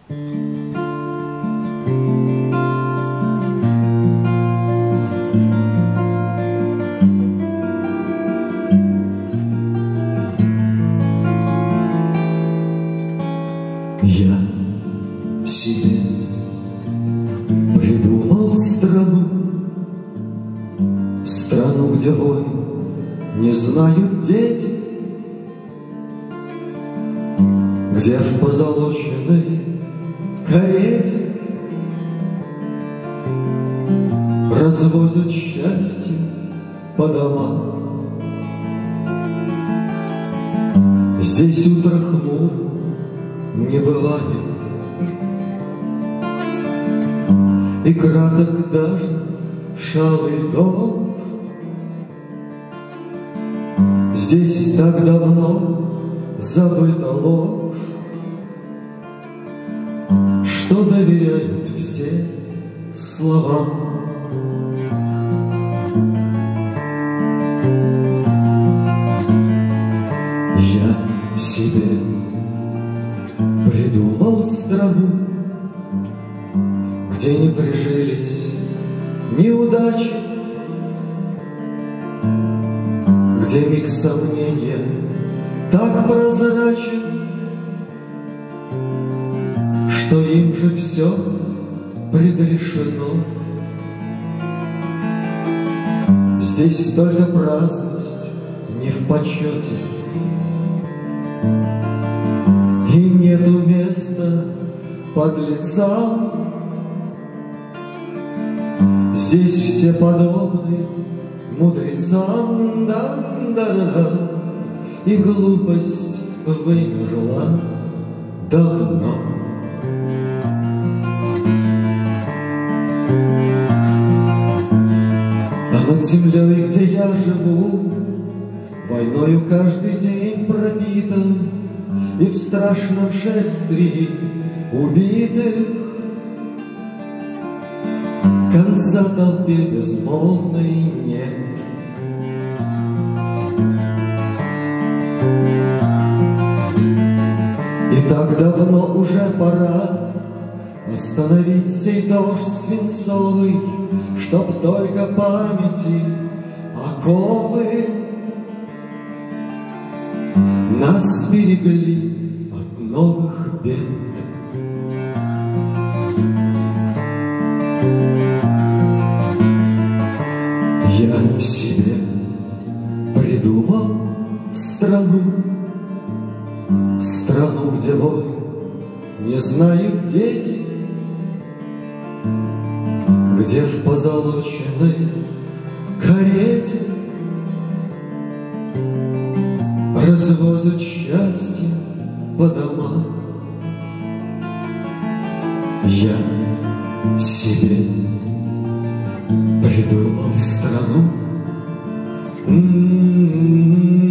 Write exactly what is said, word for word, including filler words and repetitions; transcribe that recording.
Я себе придумал страну, страну, где войн не знают дети, где в позолоченной карете развозят счастье по домам. Здесь утро хмуро не бывает, и краток даже шалый дом. Здесь так давно забыта ложь, что доверяют все словам. Я себе придумал страну, где не прижились неудачи, где миг сомнения так прозрачен, что им же все предрешено. Здесь только праздность не в почете, и нету места подлецам. Здесь все подобны мудрецам, да-да-да, и глупость вымерла давно. А над землей, где я живу, войною каждый день пропитан, и в страшном шествии убитых конца толпе безмолвной нет. И так давно уже пора остановить сей дождь свинцовый, чтоб только памяти оковы нас берегли от новых бед. Я себе придумал страну, страну, где войн не знают дети, где в позолоченной карете развозят счастье по домам. Я себе придумал страну. М-м-м.